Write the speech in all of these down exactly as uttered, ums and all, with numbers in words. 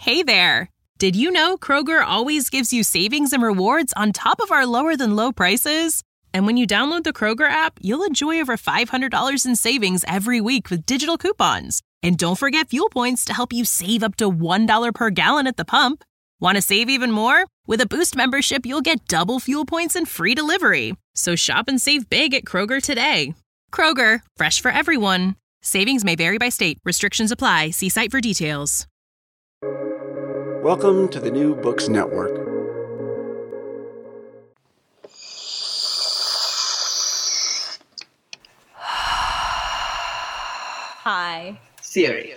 Hey there! Did you know Kroger always gives you savings and rewards on top of our lower-than-low prices? And when you download the Kroger app, you'll enjoy over five hundred dollars in savings every week with digital coupons. And don't forget fuel points to help you save up to one dollar per gallon at the pump. Want to save even more? With a Boost membership, you'll get double fuel points and free delivery. So shop and save big at Kroger today. Kroger, fresh for everyone. Savings may vary by state. Restrictions apply. See site for details. Welcome to the New Books Network. Hi. Theory.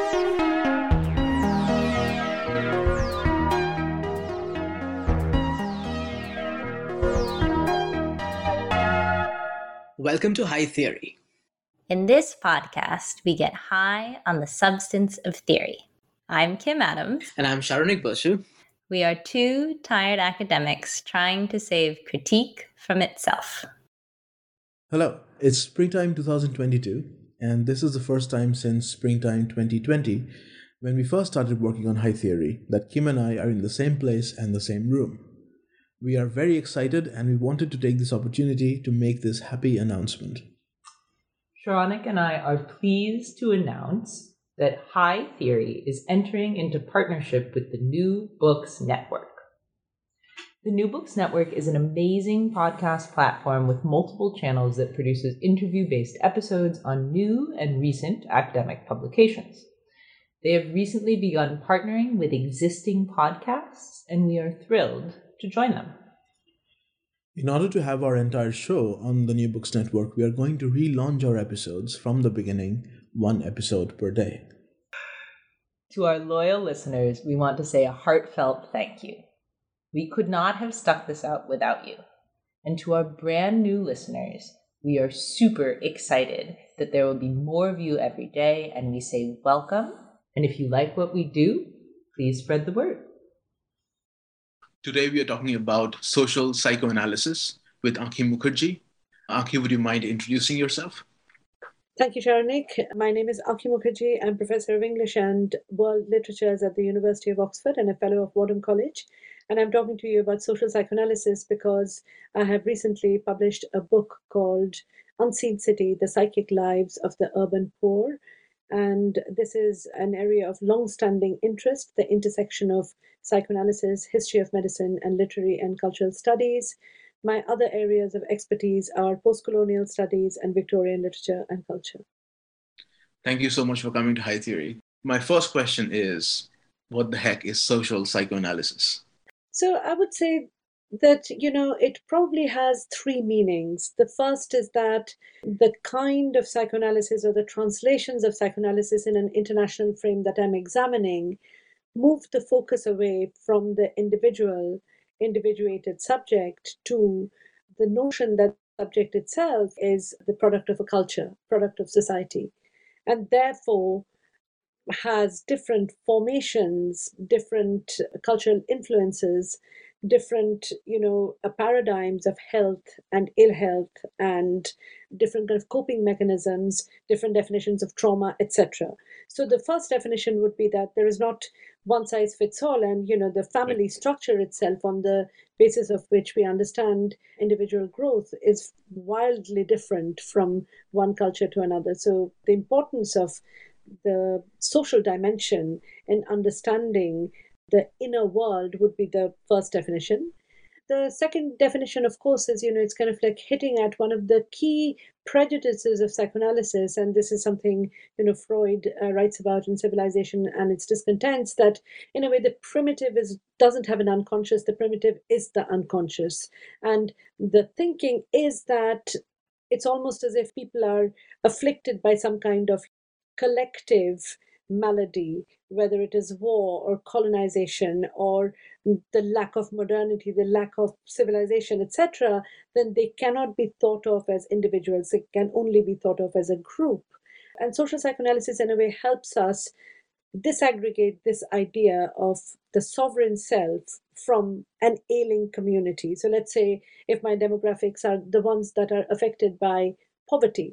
Welcome to High Theory. In this podcast, we get high on the substance of theory. I'm Kim Adams. And I'm Sharonik Basu. We are two tired academics trying to save critique from itself. Hello, it's springtime twenty twenty-two, and this is the first time since springtime twenty twenty, when we first started working on High Theory, that Kim and I are in the same place and the same room. We are very excited, and we wanted to take this opportunity to make this happy announcement. Sharonik and I are pleased to announce that High Theory is entering into partnership with the New Books Network. The New Books Network is an amazing podcast platform with multiple channels that produces interview-based episodes on new and recent academic publications. They have recently begun partnering with existing podcasts, and we are thrilled to join them. In order to have our entire show on the New Books Network, we are going to relaunch our episodes from the beginning, one episode per day. To our loyal listeners, we want to say a heartfelt thank you. We could not have stuck this out without you. And to our brand new listeners, we are super excited that there will be more of you every day, and we say welcome. And if you like what we do, please spread the word. Today we are talking about social psychoanalysis with Anki Mukherjee. Anki, would you mind introducing yourself? Thank you, Sharonik. My name is Anki Mukherjee. I'm Professor of English and World Literatures at the University of Oxford and a Fellow of Wadham College. And I'm talking to you about social psychoanalysis because I have recently published a book called Unseen City, The Psychic Lives of the Urban Poor. And this is an area of long-standing interest, the intersection of psychoanalysis, history of medicine, and literary and cultural studies. My other areas of expertise are post-colonial studies and Victorian literature and culture. Thank you so much for coming to High Theory. My first question is, what the heck is social psychoanalysis? So I would say that, you know, it probably has three meanings. The first is that the kind of psychoanalysis or the translations of psychoanalysis in an international frame that I'm examining move the focus away from the individual, individuated subject to the notion that the subject itself is the product of a culture, product of society, and therefore has different formations, different cultural influences, different, you know, uh, paradigms of health and ill health, and different kind of coping mechanisms, different definitions of trauma, et cetera. So the first definition would be that there is not one size fits all, and, you know, the family structure itself, on the basis of which we understand individual growth, is wildly different from one culture to another. So the importance of the social dimension in understanding the inner world would be the first definition. The second definition, of course, is, you know, it's kind of like hitting at one of the key prejudices of psychoanalysis. And this is something, you know, Freud uh, writes about in Civilization and Its Discontents, that in a way the primitive is doesn't have an unconscious, the primitive is the unconscious. And the thinking is that it's almost as if people are afflicted by some kind of collective malady, whether it is war or colonization or the lack of modernity, the lack of civilization, et cetera, then they cannot be thought of as individuals. They can only be thought of as a group. And social psychoanalysis, in a way, helps us disaggregate this idea of the sovereign self from an ailing community. So let's say if my demographics are the ones that are affected by poverty,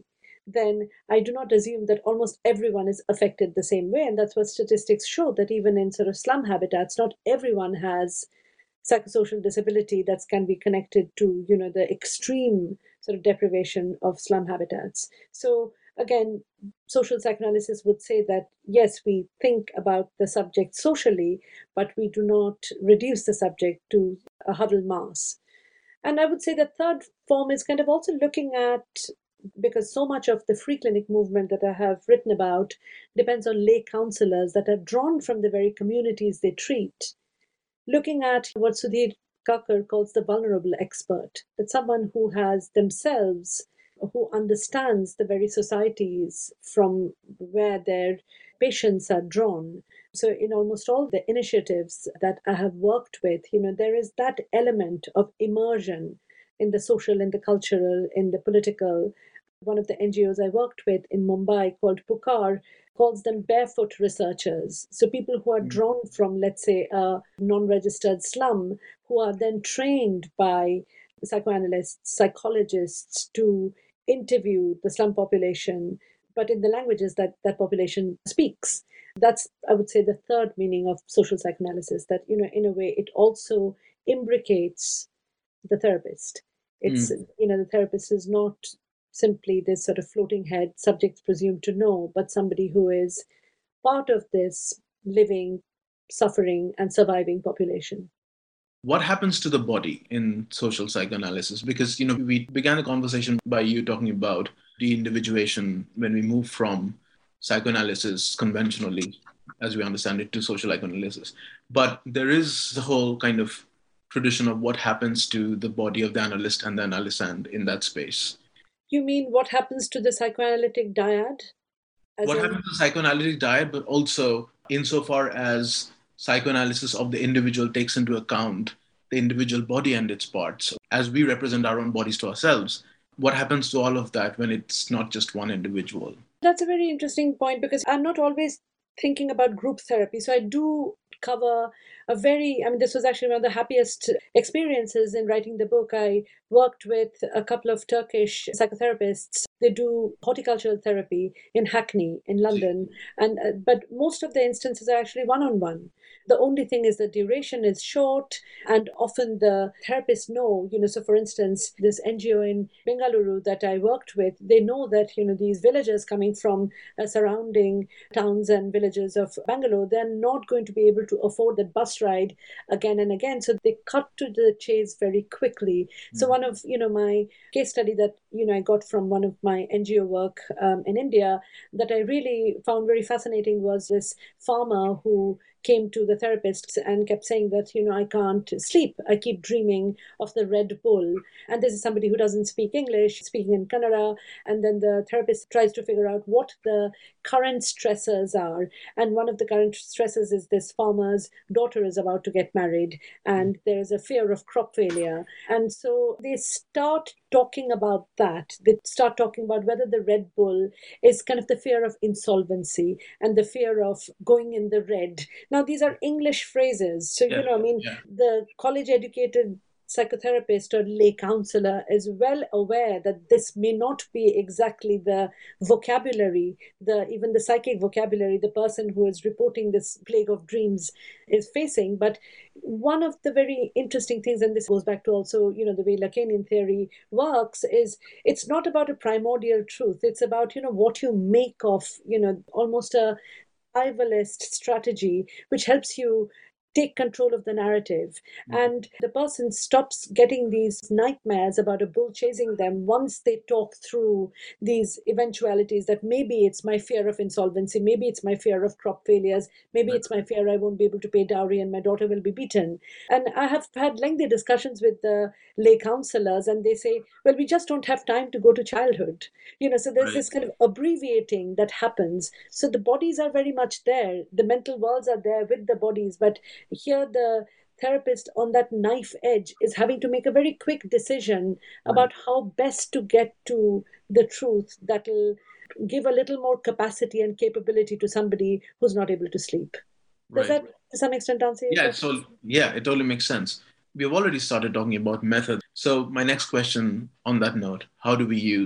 then I do not assume that almost everyone is affected the same way. And that's what statistics show, that even in sort of slum habitats, not everyone has psychosocial disability that can be connected to, you know, the extreme sort of deprivation of slum habitats. So again, social psychoanalysis would say that, yes, we think about the subject socially, but we do not reduce the subject to a huddled mass. And I would say the third form is kind of also looking at, because so much of the free clinic movement that I have written about depends on lay counselors that are drawn from the very communities they treat, looking at what Sudhir Kakar calls the vulnerable expert, that someone who has themselves, who understands the very societies from where their patients are drawn. So in almost all the initiatives that I have worked with, you know, there is that element of immersion in the social, in the cultural, in the political. One of the N G Os I worked with in Mumbai called Pukar calls them barefoot researchers. So people who are drawn from, let's say, a non-registered slum, who are then trained by psychoanalysts, psychologists to interview the slum population, but in the languages that that population speaks. That's, I would say, the third meaning of social psychoanalysis, that, you know, in a way, it also imbricates the therapist. It's, mm. you know, the therapist is not simply this sort of floating head, subjects presumed to know, but somebody who is part of this living, suffering, and surviving population. What happens to the body in social psychoanalysis? Because, you know, we began a conversation by you talking about de-individuation when we move from psychoanalysis conventionally, as we understand it, to social psychoanalysis. But there is the whole kind of tradition of what happens to the body of the analyst and the analysand in that space. You mean what happens to the psychoanalytic dyad? As what in... happens to the psychoanalytic dyad, but also insofar as psychoanalysis of the individual takes into account the individual body and its parts. As we represent our own bodies to ourselves, what happens to all of that when it's not just one individual? That's a very interesting point, because I'm not always thinking about group therapy. So I do cover a very, I mean, this was actually one of the happiest experiences in writing the book. I worked with a couple of Turkish psychotherapists. They do horticultural therapy in Hackney in London. And uh, but most of the instances are actually one-on-one. The only thing is the duration is short, and often the therapists know, you know, so for instance, this N G O in Bengaluru that I worked with, they know that, you know, these villagers coming from uh, surrounding towns and villages of Bangalore, they're not going to be able to afford that bus ride again and again. So they cut to the chase very quickly. Mm-hmm. So one of, you know, my case study that, you know, I got from one of my N G O work um, in India that I really found very fascinating was this farmer who came to the therapist and kept saying that, you know, I can't sleep. I keep dreaming of the Red Bull. And this is somebody who doesn't speak English, speaking in Kannada. And then the therapist tries to figure out what the current stressors are. And one of the current stressors is this farmer's daughter is about to get married, and there is a fear of crop failure. And so they start talking about that. They start talking about whether the Red Bull is kind of the fear of insolvency and the fear of going in the red. Now, these are English phrases. So, yeah, you know, I mean, yeah. the college-educated psychotherapist or lay counselor is well aware that this may not be exactly the vocabulary, the even the psychic vocabulary the person who is reporting this plague of dreams is facing. But one of the very interesting things, and this goes back to also, you know, the way Lacanian theory works, is it's not about a primordial truth. It's about, you know, what you make of, you know, almost a survivalist strategy, which helps you take control of the narrative. Mm-hmm. And the person stops getting these nightmares about a bull chasing them once they talk through these eventualities, that maybe it's my fear of insolvency, maybe it's my fear of crop failures, maybe right. it's my fear I won't be able to pay dowry and my daughter will be beaten. And I have had lengthy discussions with the lay counselors, and they say, well, we just don't have time to go to childhood. You know, so there's right. this kind of abbreviating that happens. So the bodies are very much there. The mental worlds are there with the bodies, but here the therapist on that knife edge is having to make a very quick decision about how best to get to the truth that will give a little more capacity and capability to somebody who's not able to sleep. Does right. that to some extent answer your yeah, question? So, yeah, it totally makes sense. We've already started talking about method. So my next question on that note, how do we use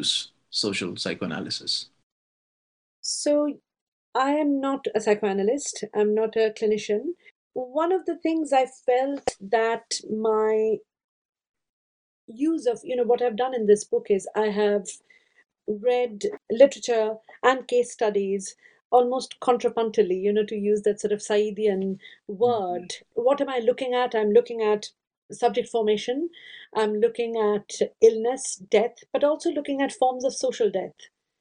social psychoanalysis? So, I am not a psychoanalyst, I'm not a clinician. One of the things I felt that my use of, you know, what I've done in this book is I have read literature and case studies almost contrapuntally, you know, to use that sort of Saidian word. What am I looking at? I'm looking at subject formation, I'm looking at illness, death, but also looking at forms of social death.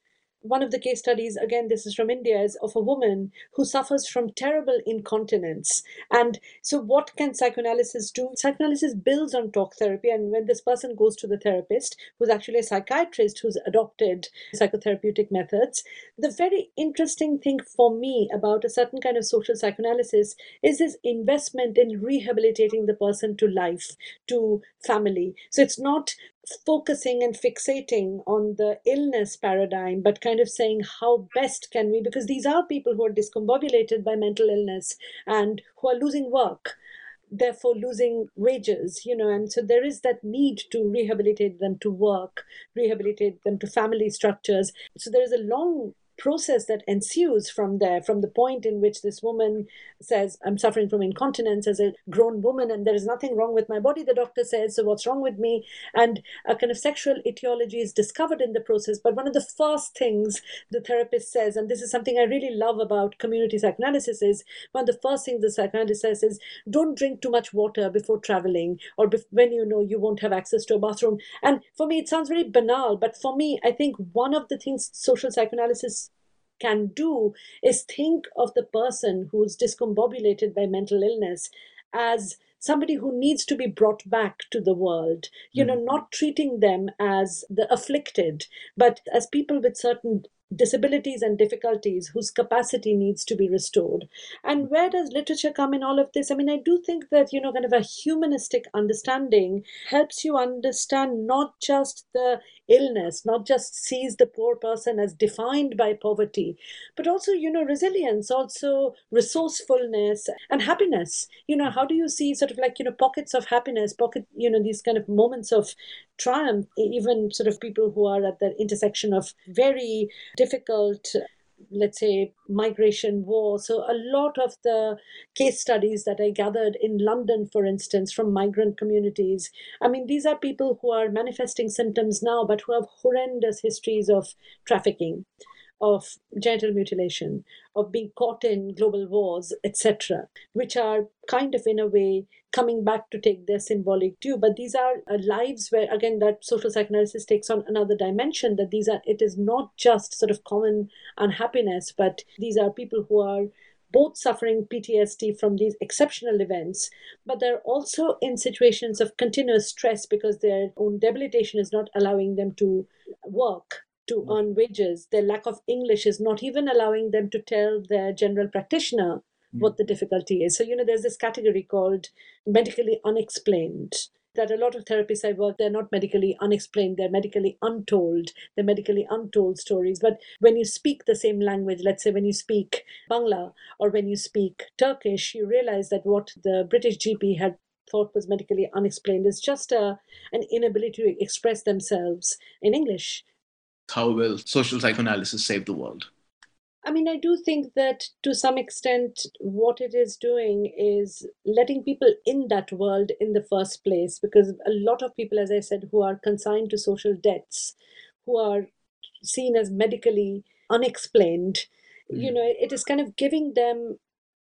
One of the case studies, again, this is from India, is of a woman who suffers from terrible incontinence. And so, what can psychoanalysis do? Psychoanalysis builds on talk therapy. And when this person goes to the therapist, who's actually a psychiatrist who's adopted psychotherapeutic methods, the very interesting thing for me about a certain kind of social psychoanalysis is this investment in rehabilitating the person to life, to family. So, it's not focusing and fixating on the illness paradigm, but kind of saying how best can we, because these are people who are discombobulated by mental illness and who are losing work, therefore losing wages, you know, and so there is that need to rehabilitate them to work, rehabilitate them to family structures. So there is a long process that ensues from there, from the point in which this woman says, I'm suffering from incontinence as a grown woman and there is nothing wrong with my body, the doctor says, so what's wrong with me? And a kind of sexual etiology is discovered in the process. But one of the first things the therapist says, and this is something I really love about community psychoanalysis, is one of the first things the psychoanalyst says is, don't drink too much water before traveling or bef- when you know you won't have access to a bathroom. And for me, it sounds very banal, but for me, I think one of the things social psychoanalysis can do is think of the person who's discombobulated by mental illness as somebody who needs to be brought back to the world, you know, not treating them as the afflicted, but as people with certain disabilities and difficulties whose capacity needs to be restored. And where does literature come in all of this? I mean, I do think that, you know, kind of a humanistic understanding helps you understand not just the illness, not just sees the poor person as defined by poverty, but also, you know, resilience, also resourcefulness and happiness. You know, how do you see sort of like, you know, pockets of happiness, pocket, you know, these kind of moments of triumph, even sort of people who are at the intersection of very difficult, let's say, migration, war. So a lot of the case studies that I gathered in London, for instance, from migrant communities, I mean, these are people who are manifesting symptoms now, but who have horrendous histories of trafficking, of genital mutilation, of being caught in global wars, et cetera, which are kind of in a way coming back to take their symbolic due. But these are uh, lives where, again, that social psychoanalysis takes on another dimension, that these are, it is not just sort of common unhappiness, but these are people who are both suffering P T S D from these exceptional events, but they're also in situations of continuous stress because their own debilitation is not allowing them to work, to earn wages. Their lack of English is not even allowing them to tell their general practitioner what the difficulty is. So, you know, there's this category called medically unexplained, that a lot of therapists I work, they're not medically unexplained, they're medically untold, they're medically untold stories. But when you speak the same language, let's say when you speak Bangla or when you speak Turkish, you realize that what the British G P had thought was medically unexplained is just a, an inability to express themselves in English. How will social psychoanalysis save the world? I mean, I do think that to some extent, what it is doing is letting people in that world in the first place, because a lot of people, as I said, who are consigned to social debts, who are seen as medically unexplained, mm. you know, it is kind of giving them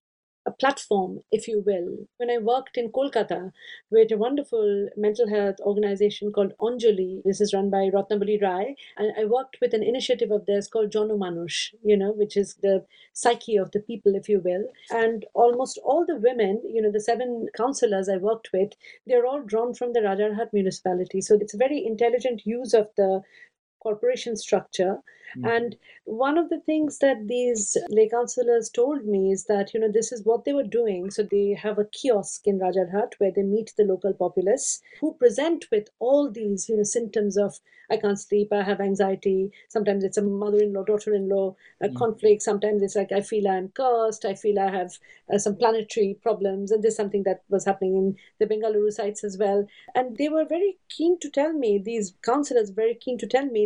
a platform, if you will. When I worked in Kolkata with a wonderful mental health organization called Anjali, this is run by Ratnabali Rai, and I worked with an initiative of theirs called Janu Manush, you know, which is the psyche of the people, if you will. And almost all the women, you know, the seven counselors I worked with, they're all drawn from the Rajarhat municipality. So it's a very intelligent use of the corporation structure. Mm-hmm. And one of the things that these lay counselors told me is that, you know, this is what they were doing. So they have a kiosk in Rajarhat where they meet the local populace who present with all these, you know, symptoms of, I can't sleep, I have anxiety. Sometimes it's a mother-in-law, daughter-in-law a mm-hmm. conflict. Sometimes it's like, I feel I'm cursed. I feel I have uh, some planetary problems. And this is something that was happening in the Bengaluru sites as well. And they were very keen to tell me, these counselors very keen to tell me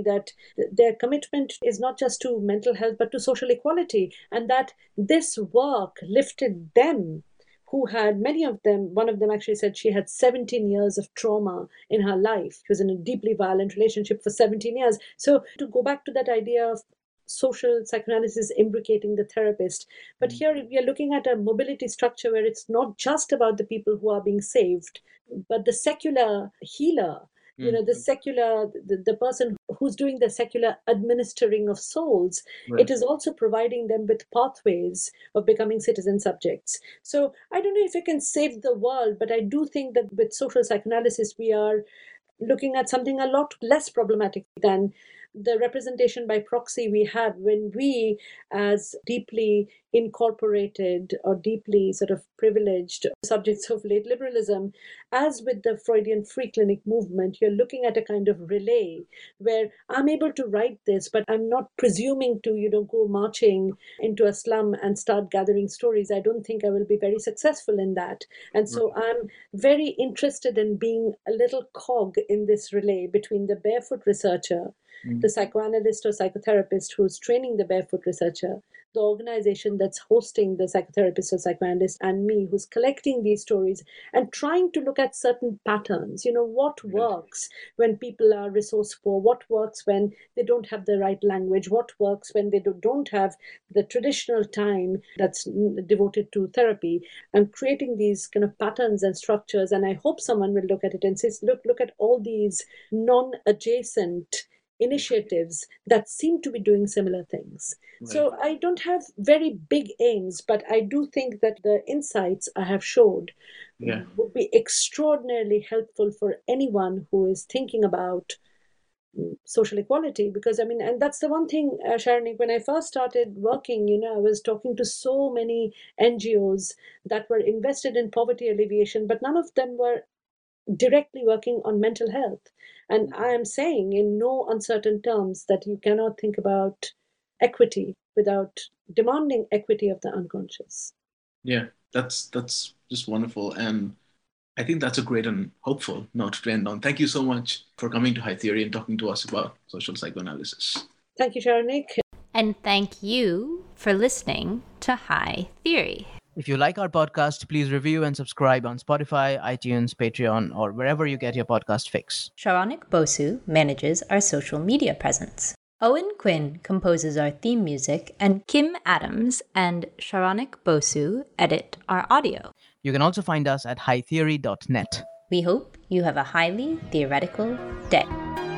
that their commitment is not just to mental health, but to social equality, and that this work lifted them, who had, many of them, one of them actually said she had seventeen years of trauma in her life. She was in a deeply violent relationship for seventeen years. So to go back to that idea of social psychoanalysis imbricating the therapist. But here we are looking at a mobility structure where it's not just about the people who are being saved, but the secular healer, you know, the secular, the, the person who's doing the secular administering of souls. Right. It is also providing them with pathways of becoming citizen subjects. So I don't know if it can save the world, but I do think that with social psychoanalysis, we are looking at something a lot less problematic than the representation by proxy we have when we, as deeply incorporated or deeply sort of privileged subjects of late liberalism, as with the Freudian free clinic movement, you're looking at a kind of relay where I'm able to write this, but I'm not presuming to, you know, go marching into a slum and start gathering stories. I don't think I will be very successful in that. And so I'm very interested in being a little cog in this relay between the barefoot researcher, the psychoanalyst or psychotherapist who's training the barefoot researcher, the organization that's hosting the psychotherapist or psychoanalyst, and me, who's collecting these stories and trying to look at certain patterns. You know, what works when people are resource poor? What works when they don't have the right language? What works when they do- don't have the traditional time that's devoted to therapy? I'm creating these kind of patterns and structures, and I hope someone will look at it and say, look, look at all these non-adjacent initiatives that seem to be doing similar things. Right. So I don't have very big aims, but I do think that the insights I have showed yeah. would be extraordinarily helpful for anyone who is thinking about social equality. Because I mean, and that's the one thing, uh, Sharonik, when I first started working, you know, I was talking to so many N G Os that were invested in poverty alleviation, but none of them were directly working on mental health. And I am saying in no uncertain terms that you cannot think about equity without demanding equity of the unconscious. Yeah, that's that's just wonderful. And I think that's a great and hopeful note to end on. Thank you so much for coming to High Theory and talking to us about social psychoanalysis. Thank you, Sharonik. And thank you for listening to High Theory. If you like our podcast, please review and subscribe on Spotify, iTunes, Patreon, or wherever you get your podcast fix. Sharonik Bosu manages our social media presence. Owen Quinn composes our theme music, and Kim Adams and Sharonik Bosu edit our audio. You can also find us at high theory dot net. We hope you have a highly theoretical day.